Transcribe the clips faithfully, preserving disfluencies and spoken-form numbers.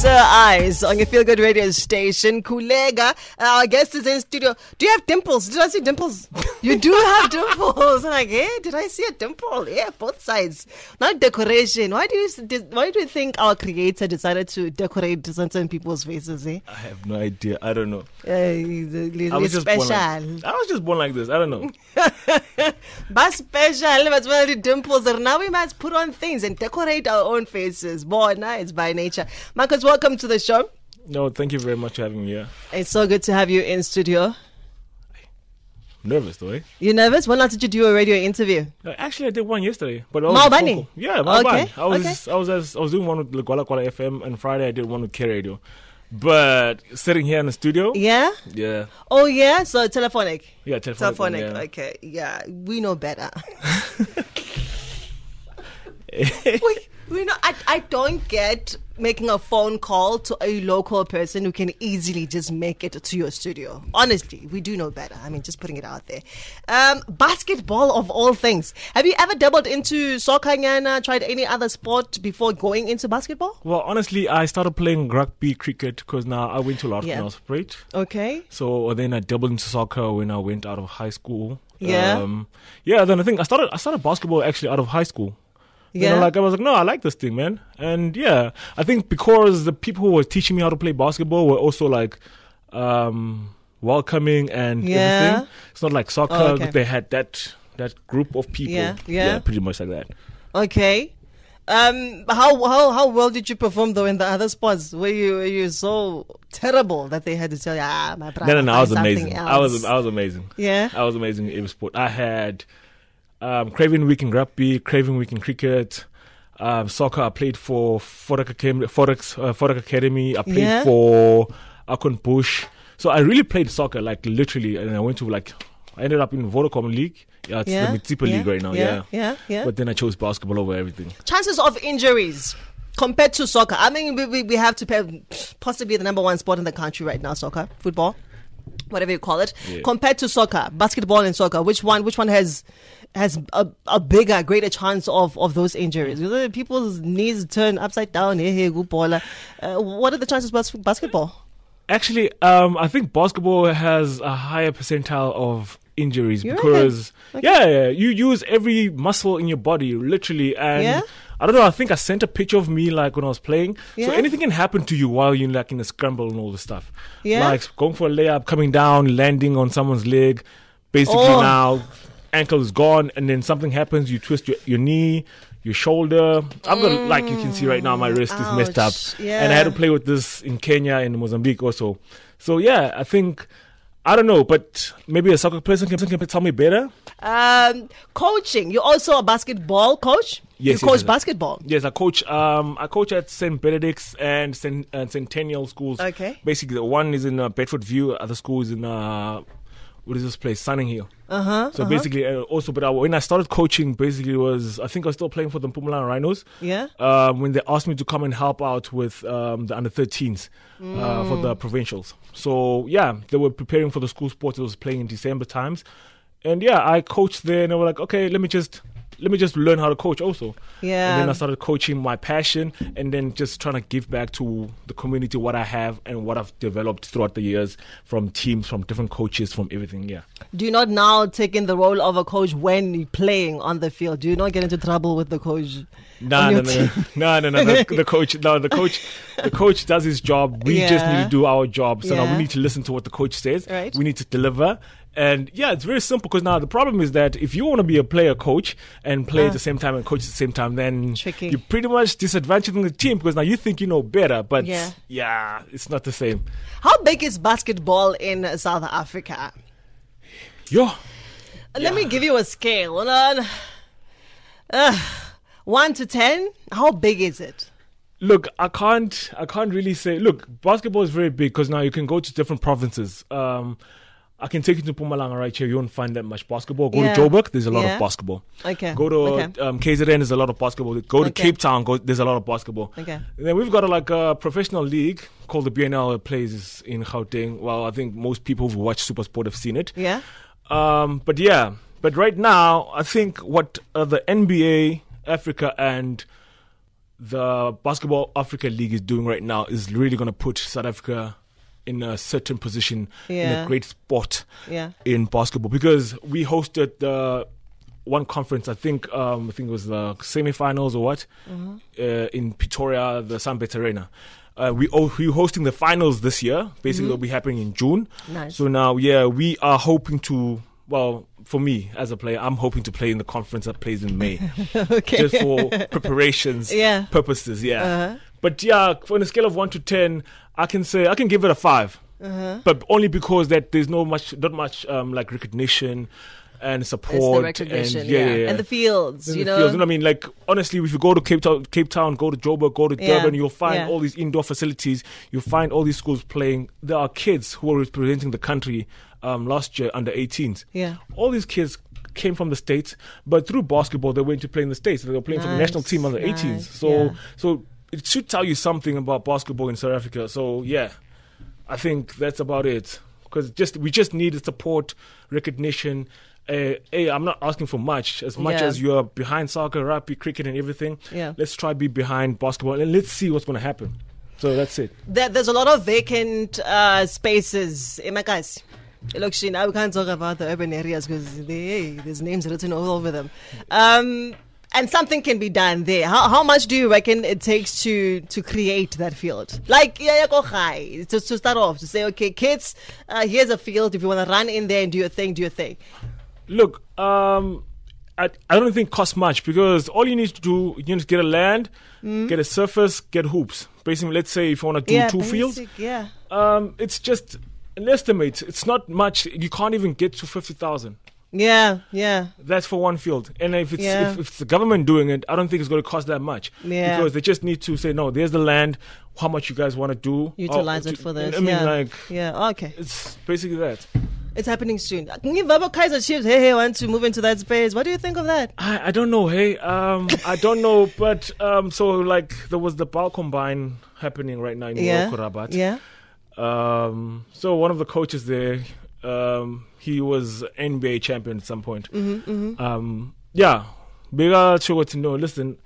Sir Eyes on your Feel Good Radio station. Kulega, our guest is in studio. Do you have dimples? Did I see dimples? You do have dimples. I'm like, hey, did I see a dimple? Yeah, both sides. Not decoration. Why do you why do you think our creator decided to decorate certain people's faces? Eh? I have no idea. I don't know. Uh, I was just special. Born like, I was just born like this. I don't know. But special. But the dimples. Now we must put on things and decorate our own faces. Boy, now it's by nature. Marcus, welcome to the show. No, thank you very much for having me here. It's so good to have you in studio. I'm nervous though, eh? You nervous? When last did you do a radio interview? Uh, actually, I did one yesterday. But I was Maubani? vocal. Yeah, Maubani. Okay, I was, okay. I was, I was, I was doing one with Gwala Gwala F M, and Friday I did one with K Radio. But sitting here in the studio, Yeah? yeah, Oh, yeah? So telephonic? yeah, telephonic. one, Telephonic, yeah. okay. Yeah, we know better. we, we know, I, I don't get making a phone call to a local person who can easily just make it to your studio. Honestly, we do know better. I mean, just putting it out there. Um, basketball of all things. Have you ever dabbled into soccer, Nyana, tried any other sport before going into basketball? Well, honestly, I started playing rugby, cricket, because now I went to a lot Yeah. when I was afraid. Okay. So then I doubled into soccer when I went out of high school. Yeah. Um, yeah. Then I think I started. I started basketball actually out of high school. You know, Yeah. like I was like, no, I like this thing, man. And yeah, I think because the people who were teaching me how to play basketball were also like um, welcoming and Yeah. everything. It's not like soccer. Oh, okay. They had that that group of people. Yeah, yeah. pretty much like that. Okay. Um, how how how well did you perform though in the other sports? Were you were you so terrible that they had to tell you, ah, my brother? No, no, no. I was find amazing. something I was else." I was amazing. Yeah. I was amazing in every sport. I had um, Craven Week in rugby, Craven Week in cricket. Um, soccer, I played for Forex Academy. Forex, uh, Forex Academy. I played Yeah. for Akon Bush. So I really played soccer, like literally. And I went to like, I ended up in Vodacom League. Yeah, it's Yeah. the Mitsipa yeah. League right now. Yeah. Yeah. Yeah. Yeah. But then I chose basketball over everything. Chances of injuries compared to soccer. I mean, we, we, we have to pay possibly the number one sport in the country right now, soccer, football, whatever you call it. Yeah. Compared to soccer, basketball and soccer, which one which one has has a, a bigger, greater chance of, of those injuries? People's knees turn upside down. Hey, hey, good baller. Uh, what are the chances of basketball? Actually, um, I think basketball has a higher percentile of injuries You because, reckon? yeah, yeah, you use every muscle in your body, literally. And Yeah? I don't know, I think I sent a picture of me like when I was playing. Yeah? So anything can happen to you while you're like in a scramble and all this stuff. Yeah? Like going for a layup, coming down, landing on someone's leg. Basically Oh. now, ankle is gone, and then something happens, you twist your, your knee, your shoulder. I've got, like you can see right now, my wrist is messed up. Ouch. And I had to Yeah. play with this in Kenya and Mozambique also. So yeah, I think, I don't know, but maybe a soccer person can, can tell me better. Um, coaching. You're also a basketball coach? Yes, You yes, coach yes. basketball? Yes, I coach. Um, I coach at Saint Benedict's and Saint uh, Centennial schools. Okay. Basically, the one is in uh, Bedford View. Other school is in uh, what is this place? Sunning Hill. Uh-huh. So uh-huh. basically, uh, also, but I, when I started coaching, basically was I think I was still playing for the Mpumalanga Rhinos. Yeah? Um, when they asked me to come and help out with um, the under thirteens uh, for the provincials. So yeah, they were preparing for the school sports. It was playing in December times, and yeah, I coached there, and they were like, okay, let me just. Let me just learn how to coach also. Yeah. And then I started coaching my passion and then just trying to give back to the community what I have and what I've developed throughout the years from teams, from different coaches, from everything. Yeah. Do you not now take in the role of a coach when you're playing on the field? Do you not get into trouble with the coach? No, on no, your no, team? no, no, no. The, the coach, no, the coach, the coach does his job. We just Yeah. need to do our job. So now Yeah. we need to listen to what the coach says. Right. We need to deliver. And yeah, it's very simple because now the problem is that if you want to be a player coach and play Ah. at the same time and coach at the same time, then Tricky. you're pretty much disadvantaging the team because now you think you know better, but Yeah. yeah, it's not the same. How big is basketball in South Africa? Yo, Let me give you a scale. Hold on. Uh, one to ten, how big is it? look, I can't, I can't really say. Look, basketball is very big because now you can go to different provinces. Um, I can take you to Mpumalanga right here. You won't find that much basketball. Go Yeah. to Joburg, there's a lot Yeah. of basketball. Okay. Go to Okay. um, K Z N, there's a lot of basketball. Go to Okay. Cape Town, go, there's a lot of basketball. Okay. And then we've got a, like a professional league called the B N L that plays in Gauteng. Well, I think most people who've watched SuperSport have seen it. Yeah. Um, but yeah, but right now, I think what uh, the N B A, Africa, and the Basketball Africa League is doing right now is really going to put South Africa in a certain position Yeah. in a great spot Yeah. in basketball, because we hosted the one conference, I think um, I think it was the semifinals or what, Mm-hmm. uh, in Pretoria, the Sunbet Arena. Uh, we oh, we hosting the finals this year. Basically, it'll be happening in June. Nice. So now, yeah, we are hoping to. Well, for me as a player, I'm hoping to play in the conference that plays in May, Okay. just for preparations Yeah. purposes. Yeah. Uh-huh. But yeah, on a scale of one to ten, I can say I can give it a five. Uh-huh. But only because that there's no much, not much um, like recognition and It's support. the recognition, and, yeah, yeah. yeah, yeah. And the fields, In you the know. fields. You know what I mean? Like, honestly, if you go to Cape Town, Cape Town, go to Joburg, go to Yeah, Durban, you'll find yeah. all these indoor facilities. You'll find all these schools playing. There are kids who are representing the country um, last year, under eighteens. Yeah. All these kids came from the States, but through basketball, they went to play in the States. They were playing for the national Nice, team under nice, eighteens. So, yeah. so it should tell you something about basketball in South Africa. So, yeah, I think that's about it. Because just we just need support, recognition. Uh, hey, I'm not asking for much. As much Yeah. as you are behind soccer, rugby, cricket, and everything, Yeah. let's try be behind basketball and let's see what's going to happen. So that's it. There, there's a lot of vacant uh, spaces. Emakas. Look, she now we can't talk about the urban areas because hey, there's names written all over them. Um, and something can be done there. How, how much do you reckon it takes to to create that field? Like, yeah, yeah, go high. To, to start off, to say, okay, kids, uh, here's a field. If you want to run in there and do your thing, do your thing. Look, um, I, I don't think it costs much because all you need to do, you need to get a land, get a surface, get hoops. Basically, let's say if you want to do yeah, two basic, fields, Yeah. um, it's just an estimate. It's not much. You can't even get to fifty thousand. Yeah, yeah. That's for one field. And if it's Yeah. if, if it's the government doing it, I don't think it's going to cost that much. Yeah. Because they just need to say, no, there's the land. How much you guys want to do? Utilize Oh, it for this. I mean, yeah. like, yeah, okay. it's basically that. It's happening soon. Ngivabo Kaizer Chiefs, hey, hey, want to move into that space. What do you think of that? I, I don't know. Hey, um, I don't know. But um, so like there was the Bal Combine happening right now in Yeah. Morocco, Rabat. Yeah. Um, so one of the coaches there, um, he was N B A champion at some point. Mm-hmm, mm-hmm. Um, yeah, bigger sure to know. Listen,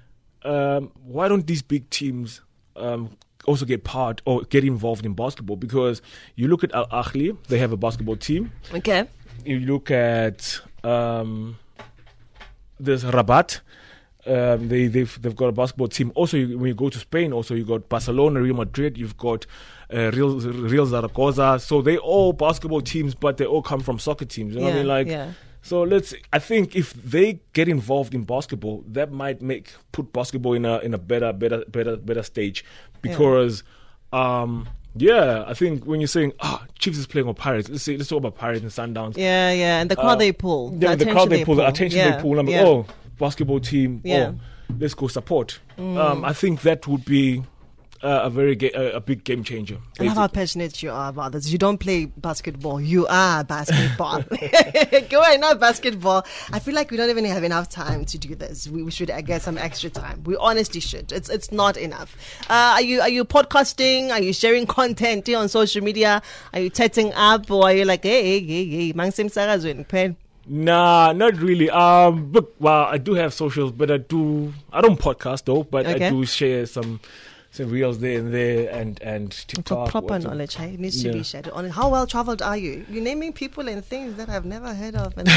um, why don't these big teams um, also get part or get involved in basketball? Because you look at Al Ahly, they have a basketball team. Okay. You look at um, there's Rabat. Um, they, they've they've got a basketball team. Also, you, when you go to Spain, also you got Barcelona, Real Madrid. You've got uh, Real Real Zaragoza. So they all basketball teams, but they all come from soccer teams. You know yeah, what I mean? Like, yeah. so let's. I think if they get involved in basketball, that might make put basketball in a in a better better better better stage because. Yeah. Um, Yeah, I think when you're saying, ah, Chiefs is playing with Pirates, let's say, let's talk about Pirates and Sundowns. Yeah, yeah, and the crowd Uh, they pull. Yeah, the, crowd they pull, the attention yeah. they pull. I'm yeah. like, oh, basketball team, Yeah. oh, let's go support. Um, I think that would be uh, a very ga- a, a big game changer. I love how basically. passionate you are about this. You don't play basketball. You are basketball. Go ahead, not basketball. I feel like we don't even have enough time to do this. We, we should uh, get some extra time. We honestly should. It's it's not enough. Uh, are you are you podcasting? Are you sharing content on social media? Are you tetting up, or are you like, hey, hey, hey, hey, mangsim sarazweni pen? Nah, not really. Um, look, well, I do have socials, but I do. I don't podcast though, but Okay. I do share some some reels there and there, and and For TikTok. proper what's- knowledge, hey? It needs to Yeah. be shared. On how well traveled are you? You're naming people and things that I've never heard of. And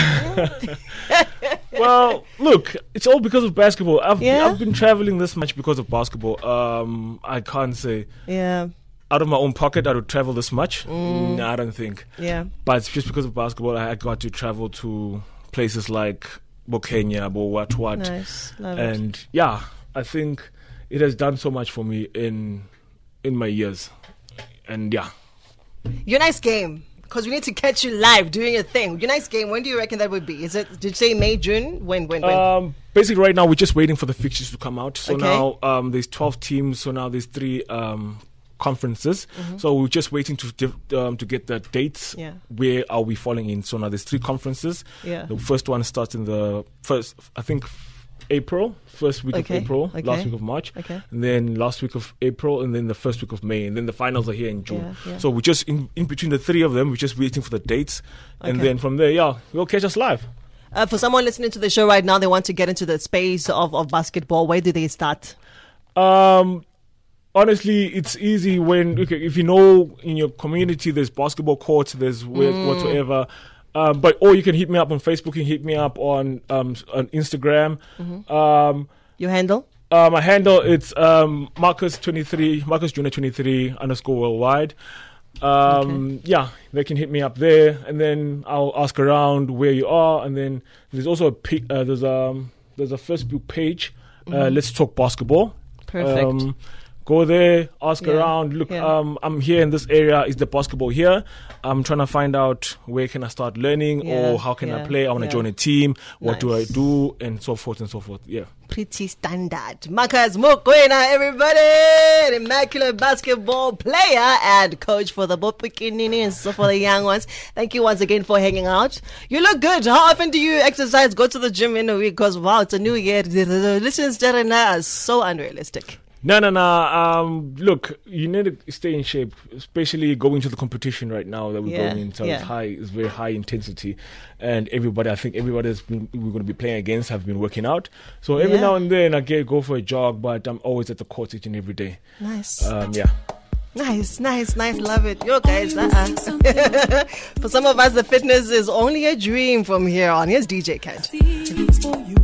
Well, look, it's all because of basketball. I've Yeah? I've been traveling this much because of basketball. Um, I can't say yeah, out of my own pocket I would travel this much. Mm. No, I don't think. yeah. But it's just because of basketball. I got to travel to places like Bokenya, Bo what what, Nice, love it. and yeah, I think it has done so much for me in in my years, and yeah. Your next game, because we need to catch you live doing your thing. Your next game, when do you reckon that would be? Is it, did you say May, June? When, when, when? Um, basically, right now we're just waiting for the fixtures to come out. So Okay. now um, there's twelve teams. So now there's three um, conferences. Mm-hmm. So we're just waiting to div- um, to get the dates. Yeah. Where are we falling in? So now there's three conferences. Yeah. The first one starts in the first, I think, April, first week Okay, of April, okay. last week of March, Okay. and then last week of April, and then the first week of May, and then the finals are here in June. Yeah, yeah. So we're just in, in between the three of them. We're just waiting for the dates, and Okay. then from there, yeah, you'll catch us live. Uh, for someone listening to the show right now, they want to get into the space of, of basketball. Where do they start? Um, honestly, it's easy when okay, if you know in your community there's basketball courts, there's mm. whatsoever. Um, but or you can hit me up on Facebook. You can hit me up on um, on Instagram. Mm-hmm. Um, your handle? Uh, my handle it's um, Marcus twenty-three, Marcus Junior twenty-three underscore worldwide. Um, okay. Yeah, they can hit me up there, and then I'll ask around where you are, and then there's also a p- uh, there's um there's a Facebook page. Uh, mm-hmm. Let's Talk Basketball. Perfect. Um, go there, ask yeah. around. Look, yeah. um, I'm here in this area. Is the basketball here? I'm trying to find out where can I start learning, yeah. or how can yeah. I play? I want to yeah. join a team. What nice. do I do, and so forth and so forth. Yeah. Pretty standard. Marcus Mokoena, everybody, an immaculate basketball player and coach for the Bopikinini, so for the young ones. Thank you once again for hanging out. You look good. How often do you exercise? Go to the gym in a week? Because wow, it's a new year. The resolutions are so unrealistic. No, no, no. Um, look, you need to stay in shape, especially going to the competition right now that we're yeah, going into. Yeah. It's high, it's very high intensity, and everybody, I think everybody that's been, we're going to be playing against have been working out. So every yeah. now and then I get go for a jog, but I'm always at the court each and every day. Nice. Um, yeah. Nice, nice, nice. Love it. Yo, guys. Uh-uh. For some of us, the fitness is only a dream from here on. Here's D J Kent.